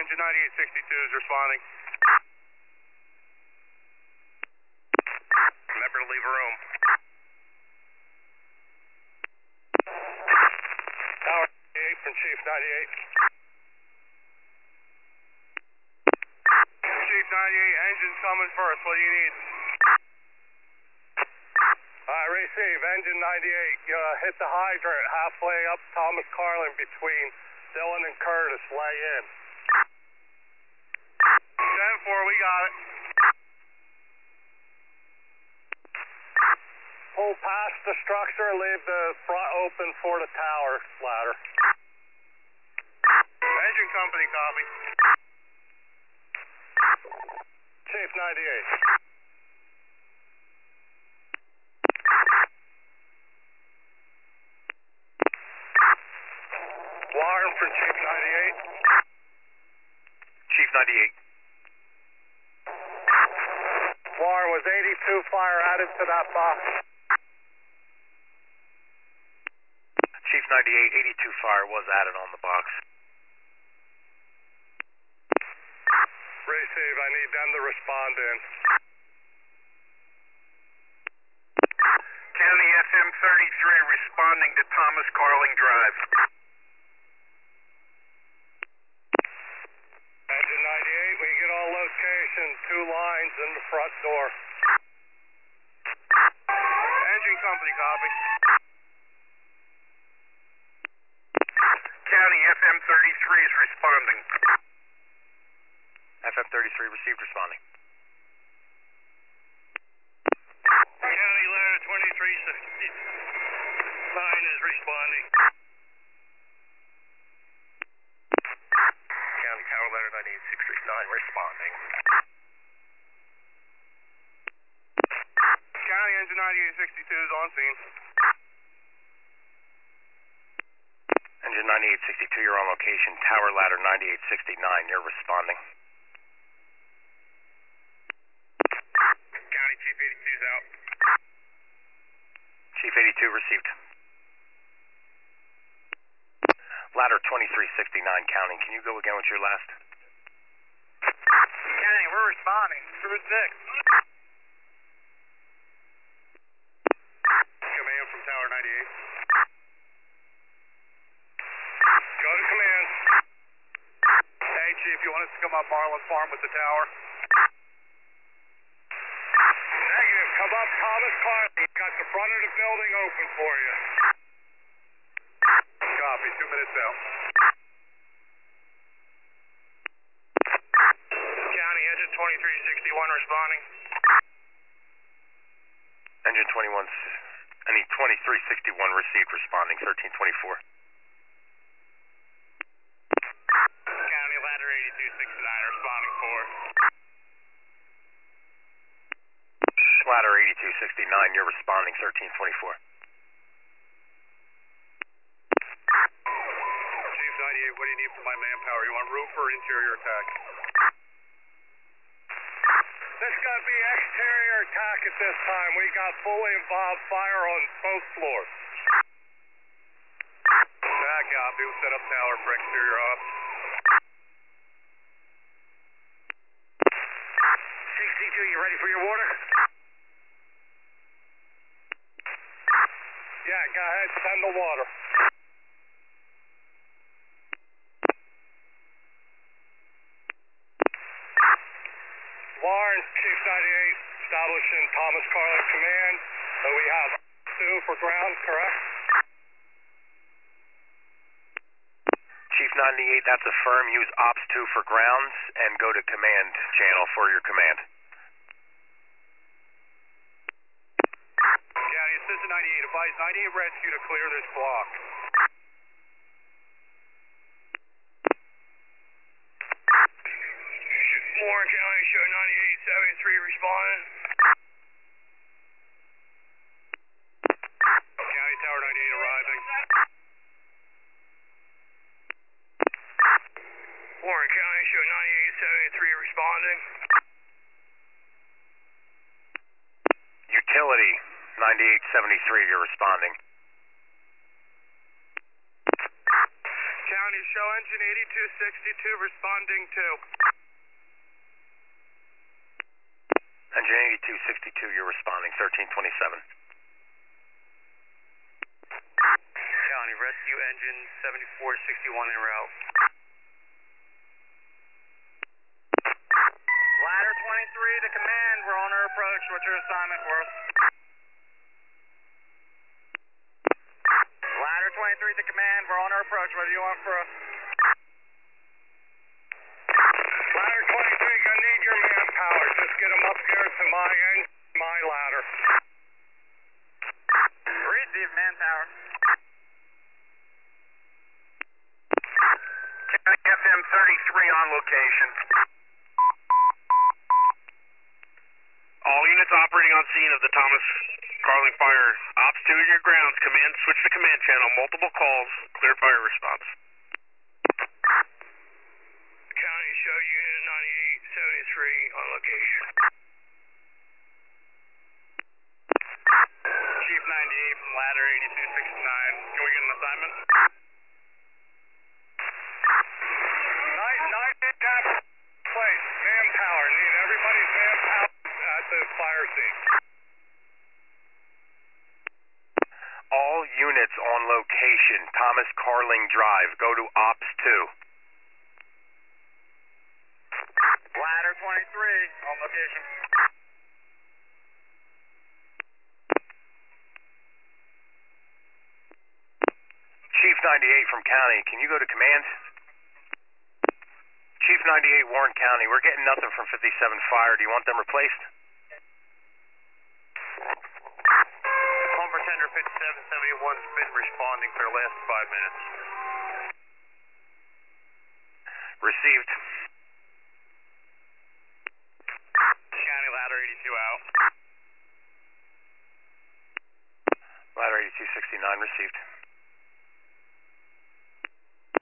Engine 9862 is responding. Remember to leave a room. Tower 98 from Chief 98. Chief 98, engine coming first. What do you need? Receive. Engine 98. Hit the hydrant halfway up Thomas Carlin between Dillon and Curtis. Lay in. 10-4, we got it. Pull past the structure, leave the front open for the tower ladder. Engine company, copy. Chief 98. Warren for Chief 98. Chief 98. Warren, was 82 fire added to that box? Chief 98, 82 fire was added on the box. Receive, I need them to respond in. County FM 33 responding to Thomas Carling Drive. Engine 98, we get all locations, 2 lines in the front door. Engine company, copy. County FM 33 is responding. FM 33 received, responding. County ladder 2369 is responding. County tower ladder 98669 responding. County engine 9862 is on scene. Engine 9862, you're on location. Tower ladder 9869, you're responding. County Chief 82 is out. Chief 82 received. Ladder 2369, counting. Can you go again with your last? County, we're responding. Through 6. Command from Tower 98. Go to command. Hey, Chief, you want us to come up Marlin Farm with the tower? Negative. Come up Thomas Carlin. Got the front of the building open for you. Copy. 2 minutes out. County, engine 2361 responding. Engine 2361 received, responding. 1324. County ladder 8269 responding for. Ladder 8269, you're responding. 1324. Chief 98, what do you need from my manpower? You want roof or interior attack? This is going to be exterior attack at this time. We got fully involved fire on both floors. That copy. We'll set up tower for exterior ops. 62, you ready for your water? Yeah, go ahead. Send the water. Lawrence, Chief 98, establishing Thomas Carlin command. So we have 2 for ground, correct? Chief 98, that's a firm. Use Ops 2 for grounds and go to command channel for your command. County, Assistant 98, advise 98 rescue to clear this block. Warren County, show 9873 responding. County Tower 98 arriving. Warren County, show 9873 responding. Utility 9873, you're responding. Tower County, show engine 8262 responding to. Engine 8262, you're responding, 1327. County, rescue engine 7461 en route. Ladder 23 to command, we're on our approach. What's your assignment for us? Ladder 23 to command, we're on our approach. What do you want for us? Ladder 23, I need your manpower. Just get them up here to my ladder. Receive manpower. County FM 33 on location. All units operating on scene of the Thomas Carling fire. Ops 2 to your grounds. Command, switch to command channel. Multiple calls. Clear fire response. County, show unit 9873 on location. Chief 98 from ladder 8269. Can we get an assignment? 98 got place. Manpower. Need everybody's manpower at the fire scene. All units on location, Thomas Carling Drive. Go to Ops 2. Ladder 23 on location. Chief 98 from County, can you go to command? Chief 98, Warren County, we're getting nothing from 57 Fire. Do you want them replaced? Home pretender 5771's been responding for the last 5 minutes. Received. County ladder 82 out. Ladder 8269 received.